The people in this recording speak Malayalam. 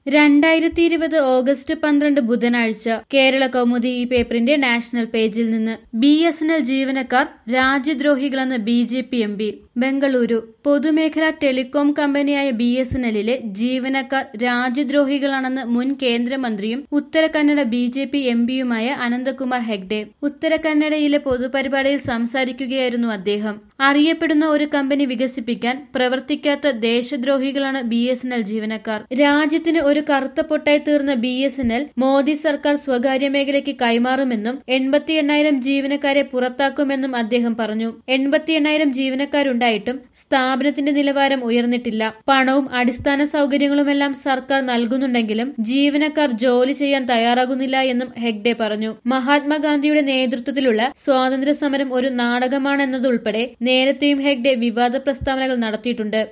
2020 ഓഗസ്റ്റ് 12 ബുധനാഴ്ച കേരള കൗമുദി ഈ പേപ്പറിന്റെ നാഷണൽ പേജിൽ നിന്ന് BSNL ജീവനക്കാർ രാജ്യദ്രോഹികളെന്ന് BJP MP. ബംഗളൂരു പൊതുമേഖലാ ടെലികോം കമ്പനിയായ BSNLിലെ ജീവനക്കാർ രാജ്യദ്രോഹികളാണെന്ന് മുൻ കേന്ദ്രമന്ത്രിയും ഉത്തരകന്നഡ BJP MPയുമായ അനന്തകുമാർ ഹെഗ്ഡെ ഉത്തരകന്നഡയിലെ പൊതുപരിപാടിയിൽ സംസാരിക്കുകയായിരുന്നു അദ്ദേഹം. അറിയപ്പെടുന്ന ഒരു കമ്പനി വികസിപ്പിക്കാൻ പ്രവർത്തിക്കാത്ത ദേശദ്രോഹികളാണ് BSNL ജീവനക്കാർ. രാജ്യത്തിന് ഒരു കറുത്ത പൊട്ടായി തീർന്ന BSNL മോദി സർക്കാർ സ്വകാര്യ മേഖലയ്ക്ക് കൈമാറുമെന്നും 88,000 ജീവനക്കാരെ പുറത്താക്കുമെന്നും അദ്ദേഹം പറഞ്ഞു. 88,000 ജീവനക്കാരുണ്ടായിട്ടും സ്ഥാപനത്തിന്റെ നിലവാരം ഉയർന്നിട്ടില്ല. പണവും അടിസ്ഥാന സൗകര്യങ്ങളുമെല്ലാം സർക്കാർ നൽകുന്നുണ്ടെങ്കിലും ജീവനക്കാർ ജോലി ചെയ്യാൻ തയ്യാറാകുന്നില്ല എന്നും ഹെഗ്ഡെ പറഞ്ഞു. മഹാത്മാഗാന്ധിയുടെ നേതൃത്വത്തിലുള്ള സ്വാതന്ത്ര്യ സമരം ഒരു നാടകമാണെന്നതുൾപ്പെടെ നേരത്തെയും ഹെഗ്ഡെ വിവാദ പ്രസ്താവനകൾ നടത്തിയിട്ടുണ്ട്.